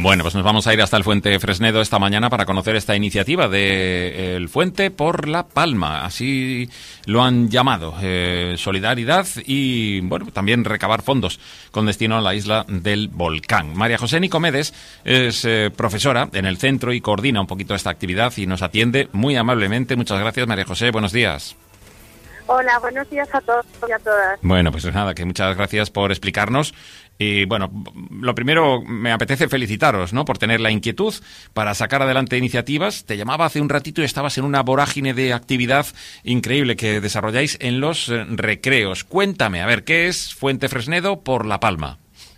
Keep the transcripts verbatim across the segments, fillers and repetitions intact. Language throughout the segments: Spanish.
Bueno, pues nos vamos a ir hasta el Fuente Fresnedo esta mañana para conocer esta iniciativa de El Fuente por la Palma, así lo han llamado, eh, solidaridad y, bueno, también recabar fondos con destino a la isla del Volcán. María José Nicomedes es eh, profesora en el centro y coordina un poquito esta actividad y nos atiende muy amablemente. Muchas gracias, María José, buenos días. Hola, buenos días a todos y a todas. Bueno, pues nada, que muchas gracias por explicarnos. Y bueno, lo primero, me apetece felicitaros, ¿no?, por tener la inquietud para sacar adelante iniciativas. Te llamaba hace un ratito y estabas en una vorágine de actividad increíble que desarrolláis en los eh, recreos. Cuéntame, a ver, ¿qué es Fuente Fresnedo por la Palma?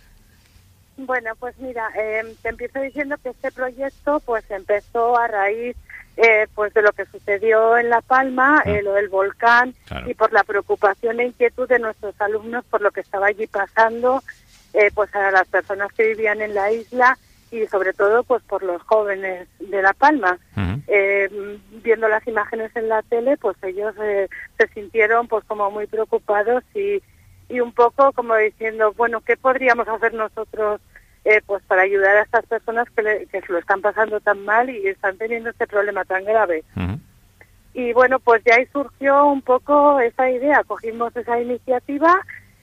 Bueno, pues mira, eh, te empiezo diciendo que este proyecto pues empezó a raíz eh, pues de lo que sucedió en La Palma, ah. eh, lo del volcán, claro. Y por la preocupación e inquietud de nuestros alumnos por lo que estaba allí pasando, eh, pues a las personas que vivían en la isla y sobre todo pues por los jóvenes de La Palma. Uh-huh. Eh, viendo las imágenes en la tele, pues ellos eh, se sintieron pues como muy preocupados y, y un poco como diciendo, bueno, ¿qué podríamos hacer nosotros eh, pues para ayudar a estas personas que, le, que se lo están pasando tan mal y están teniendo este problema tan grave? Uh-huh. Y bueno, pues de ahí surgió un poco esa idea, cogimos esa iniciativa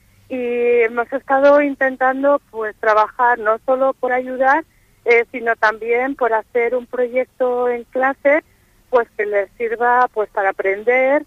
y hemos estado intentando pues trabajar no solo por ayudar, eh, sino también por hacer un proyecto en clase pues que les sirva pues para aprender,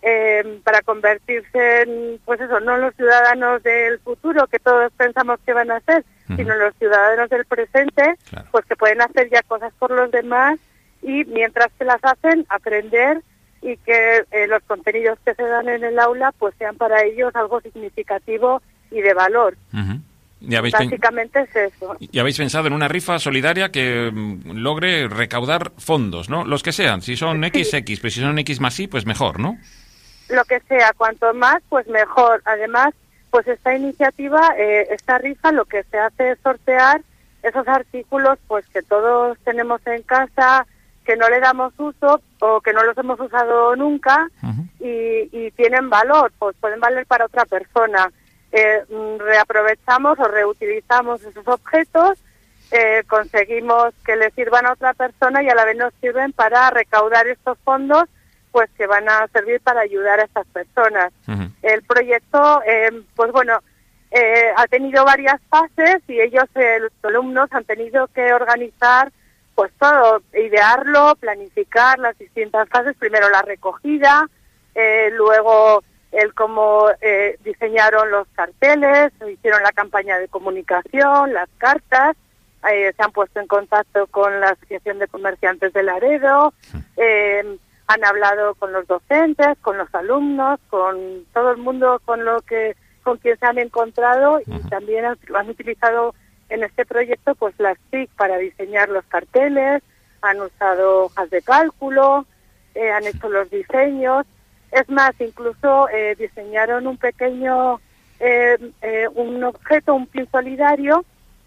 eh, para convertirse en, pues eso, no los ciudadanos del futuro que todos pensamos que van a ser, uh-huh. sino los ciudadanos del presente, claro. Pues que pueden hacer ya cosas por los demás y mientras que las hacen, aprender y que eh, los contenidos que se dan en el aula pues sean para ellos algo significativo y de valor. Uh-huh. ¿Y habéis Básicamente pen- es eso. Y habéis pensado en una rifa solidaria que mm, logre recaudar fondos, ¿no? Los que sean, si son X, sí. X, pero si son X más Y, pues mejor, ¿no? Lo que sea, cuanto más, pues mejor. Además, pues esta iniciativa, eh, esta rifa, lo que se hace es sortear esos artículos pues que todos tenemos en casa, que no le damos uso o que no los hemos usado nunca, uh-huh. y, y tienen valor, pues pueden valer para otra persona. Eh, reaprovechamos o reutilizamos esos objetos, eh, conseguimos que le sirvan a otra persona y a la vez nos sirven para recaudar estos fondos pues que van a servir para ayudar a estas personas. Uh-huh. El proyecto, eh, pues bueno, eh, ha tenido varias fases y ellos, eh, los alumnos, han tenido que organizar pues todo, idearlo, planificar las distintas fases, primero la recogida, eh, luego el cómo eh, diseñaron los carteles, hicieron la campaña de comunicación, las cartas, eh, se han puesto en contacto con la Asociación de Comerciantes de Laredo, eh, han hablado con los docentes, con los alumnos, con todo el mundo con lo que con quien se han encontrado y uh-huh. también han, han utilizado en este proyecto pues las T I C para diseñar los carteles, han usado hojas de cálculo, eh, han hecho los diseños. Es más, incluso eh, diseñaron un pequeño, eh, eh, un objeto, un pin solidario,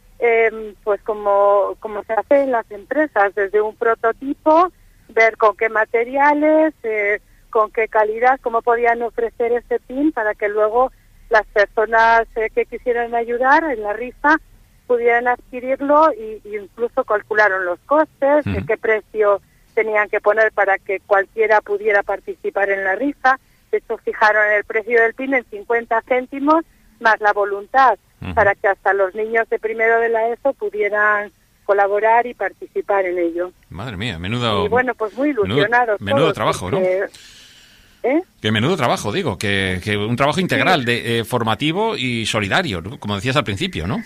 eh, pues como, como se hace en las empresas, desde un prototipo, ver con qué materiales, eh, con qué calidad, cómo podían ofrecer ese pin para que luego las personas eh, que quisieran ayudar en la rifa pudieran adquirirlo y, y incluso calcularon los costes, uh-huh. de qué precio tenían que poner para que cualquiera pudiera participar en la rifa. De hecho, fijaron el precio del pin en cincuenta céntimos más la voluntad, uh-huh. para que hasta los niños de primero de la ESO pudieran colaborar y participar en ello. Madre mía, menudo... Y bueno, pues muy ilusionados. Menudo, menudo trabajo, porque, ¿no? ¿eh? Que menudo trabajo, digo, que, que un trabajo integral, sí. de eh, formativo y solidario, ¿no? Como decías al principio, ¿no?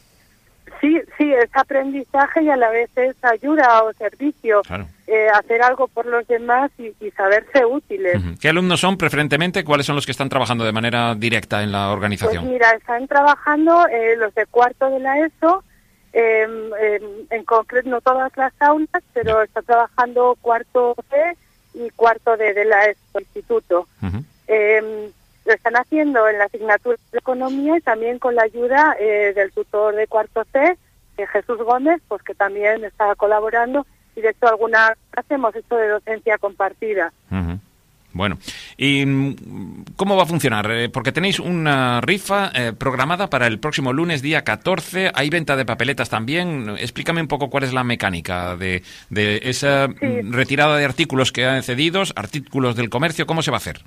Sí, sí, es aprendizaje y a la vez es ayuda o servicio, claro. eh, hacer algo por los demás y, y saberse útiles. Uh-huh. ¿Qué alumnos son preferentemente? ¿Cuáles son los que están trabajando de manera directa en la organización? Pues mira, están trabajando eh, los de cuarto de la ESO, eh, eh, en concreto no todas las aulas, pero yeah. está trabajando cuarto C y cuarto D de la ESO, instituto. Uh-huh. Eh, Lo están haciendo en la asignatura de Economía y también con la ayuda eh, del tutor de cuarto C, eh, Jesús Gómez, pues que también está colaborando y de hecho alguna clase hemos hecho de docencia compartida. Uh-huh. Bueno, ¿y cómo va a funcionar? Eh, porque tenéis una rifa eh, programada para el próximo lunes, día catorce. Hay venta de papeletas también. Explícame un poco cuál es la mecánica de, de esa Sí. retirada de artículos que han cedidos, artículos del comercio. ¿Cómo se va a hacer?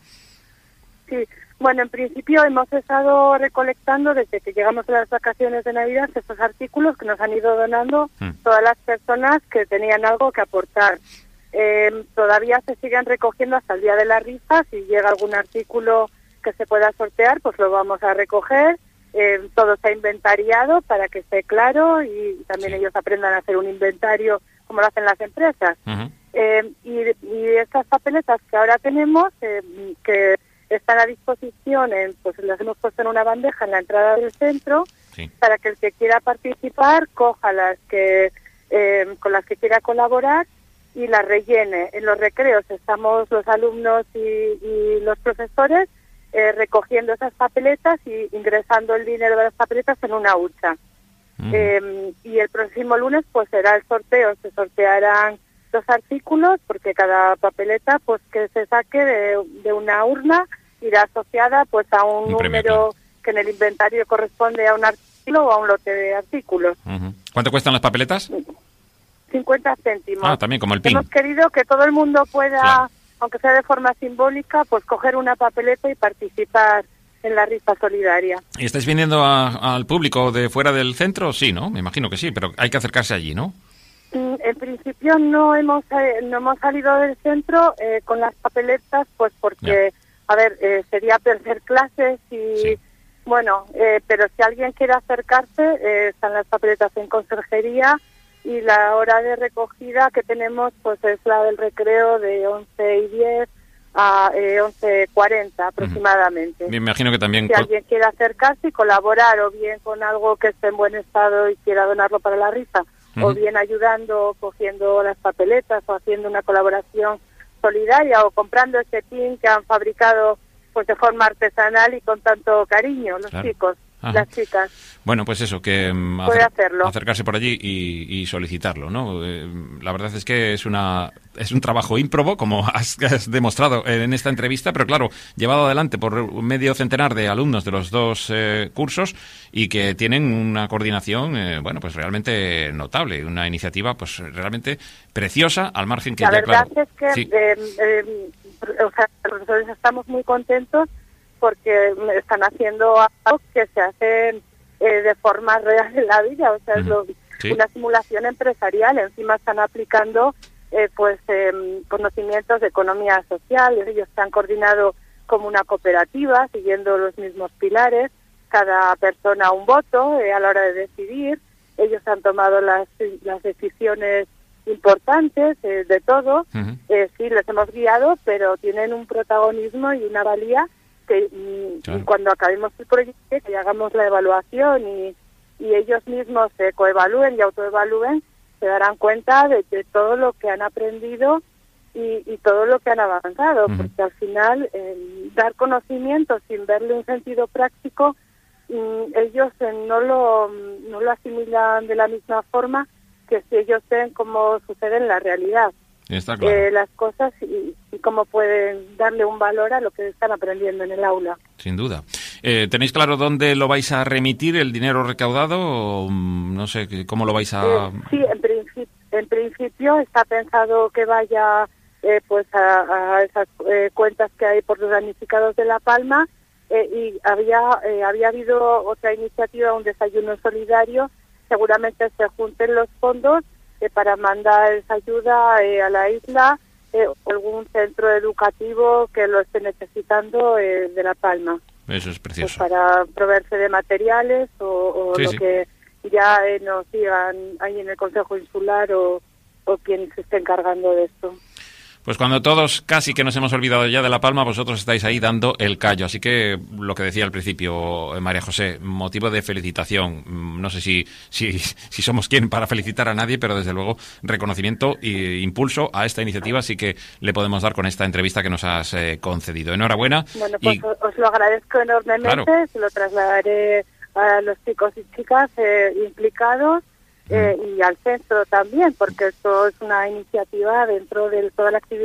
Sí, bueno, en principio hemos estado recolectando desde que llegamos a las vacaciones de Navidad estos artículos que nos han ido donando Mm. todas las personas que tenían algo que aportar. Eh, todavía se siguen recogiendo hasta el día de la rifa. Si llega algún artículo que se pueda sortear, pues lo vamos a recoger. Eh, todo está inventariado para que esté claro y también Sí. ellos aprendan a hacer un inventario como lo hacen las empresas. Uh-huh. Eh, y, y estas papeletas que ahora tenemos, eh, que están a disposición, en, pues las hemos puesto en una bandeja en la entrada del centro, Sí. para que el que quiera participar coja las que eh, con las que quiera colaborar y las rellene. En los recreos estamos los alumnos y, y los profesores eh, recogiendo esas papeletas y ingresando el dinero de las papeletas en una hucha. Uh-huh. Eh, y el próximo lunes pues será el sorteo, se sortearán los artículos porque cada papeleta pues que se saque de, de una urna irá asociada pues a un, Un premio, número claro. que en el inventario corresponde a un artículo o a un lote de artículos. Uh-huh. ¿Cuánto cuestan las papeletas? cincuenta céntimos. Ah, también como el PIN. Hemos querido que todo el mundo pueda, Claro. aunque sea de forma simbólica, pues coger una papeleta y participar en la rifa solidaria. ¿Y estáis vendiendo a- al público de fuera del centro? Sí, ¿no? Me imagino que sí, pero hay que acercarse allí, ¿no? Mm, En principio no hemos eh, no hemos salido del centro eh, con las papeletas, pues porque, a ver, eh, sería perder clases y, Sí. bueno, eh, pero si alguien quiere acercarse, eh, están las papeletas en conserjería y la hora de recogida que tenemos pues es la del recreo de once y diez a eh, once cuarenta aproximadamente. Me imagino que también... Si alguien quiere acercarse y colaborar, o bien con algo que esté en buen estado y quiera donarlo para la rifa, Ujú. o bien ayudando, cogiendo las papeletas o haciendo una colaboración solidaria o comprando ese pin que han fabricado pues de forma artesanal y con tanto cariño los Claro. chicos, Ajá. las chicas. Bueno, pues eso, que mm, Puede hacerlo. acercarse por allí y, y solicitarlo, ¿no? Eh, la verdad es que es una es un trabajo ímprobo, como has, has demostrado en esta entrevista, pero claro, llevado adelante por medio centenar de alumnos de los dos eh, cursos y que tienen una coordinación, eh, bueno, pues realmente notable, una iniciativa pues realmente preciosa, al margen que La ya, verdad claro... es que Sí. eh, eh, o sea, los profesores estamos muy contentos porque están haciendo algo que se hace eh, de forma real en la vida, o sea, es Ujú. lo- Sí. una simulación empresarial. Encima están aplicando eh, pues eh, conocimientos de economía social. Ellos se han coordinado como una cooperativa, siguiendo los mismos pilares, cada persona un voto eh, a la hora de decidir. Ellos han tomado las, las decisiones importantes eh, de todo. Ujú. Eh, sí, les hemos guiado, pero tienen un protagonismo y una valía que mm, Claro. cuando acabemos el proyecto, que hagamos la evaluación y, y ellos mismos se coevalúen y autoevalúen, se darán cuenta de, de todo lo que han aprendido y, y todo lo que han avanzado, Ujú. porque al final eh, dar conocimiento sin verle un sentido práctico, mm, ellos eh, no lo no lo asimilan de la misma forma que si ellos ven cómo sucede en la realidad. Está claro. Eh, las cosas y, y cómo pueden darle un valor a lo que están aprendiendo en el aula. Sin duda. Eh, ¿Tenéis claro dónde lo vais a remitir, el dinero recaudado? O, mm, no sé, ¿cómo lo vais a...? Eh, sí, en, principi- en principio está pensado que vaya eh, pues a, a esas eh, cuentas que hay por los damnificados de La Palma eh, y había eh, había habido otra iniciativa, un desayuno solidario. Seguramente se junten los fondos eh, para mandar esa ayuda eh, a la isla eh, o algún centro educativo que lo esté necesitando eh, de La Palma. Eso es Pues precioso. para proveerse de materiales o, o Sí, lo sí. que ya eh, nos digan ahí en el Consejo Insular o, o quien se esté encargando de esto. Pues cuando todos casi que nos hemos olvidado ya de La Palma, vosotros estáis ahí dando el callo. Así que lo que decía al principio eh, María José, motivo de felicitación. Mm, No sé si, si, si somos quien para felicitar a nadie, pero desde luego reconocimiento e impulso a esta iniciativa sí que le podemos dar con esta entrevista que nos has eh, concedido. Enhorabuena. Bueno, pues y o- os lo agradezco enormemente, Claro. se lo trasladaré a los chicos y chicas eh, implicados eh, y al centro también, porque esto es una iniciativa dentro de toda la actividad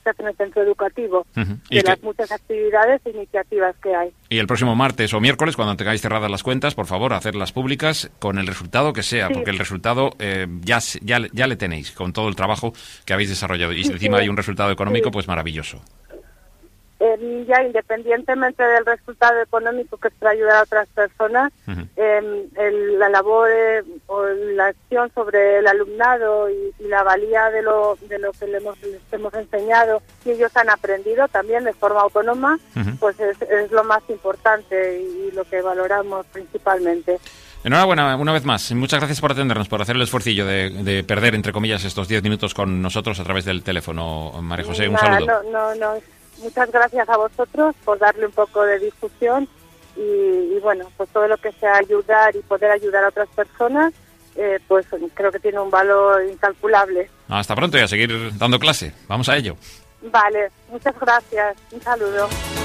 se hace en el centro educativo, Uh-huh. de que... las muchas actividades e iniciativas que hay. Y el próximo martes o miércoles, cuando tengáis cerradas las cuentas, por favor, hacerlas públicas con el resultado que sea, sí. porque el resultado eh, ya, ya, ya le tenéis, con todo el trabajo que habéis desarrollado. Y si sí, encima sí. hay un resultado económico, sí. pues maravilloso. Eh, ya independientemente del resultado económico, que es para ayudar a otras personas, uh-huh. eh, el, la labor eh, o la acción sobre el alumnado y, y la valía de lo de lo que le hemos, les hemos enseñado y ellos han aprendido también de forma autónoma, uh-huh. pues es, es lo más importante y, y lo que valoramos principalmente. Enhorabuena, una vez más. Muchas gracias por atendernos, por hacer el esfuercillo de, de perder, entre comillas, estos diez minutos con nosotros a través del teléfono. María José, un Nada, saludo. No, no, no. Muchas gracias a vosotros por darle un poco de difusión y, y bueno, pues todo lo que sea ayudar y poder ayudar a otras personas, eh, pues creo que tiene un valor incalculable. Hasta pronto y a seguir dando clase. Vamos a ello. Vale, muchas gracias. Un saludo.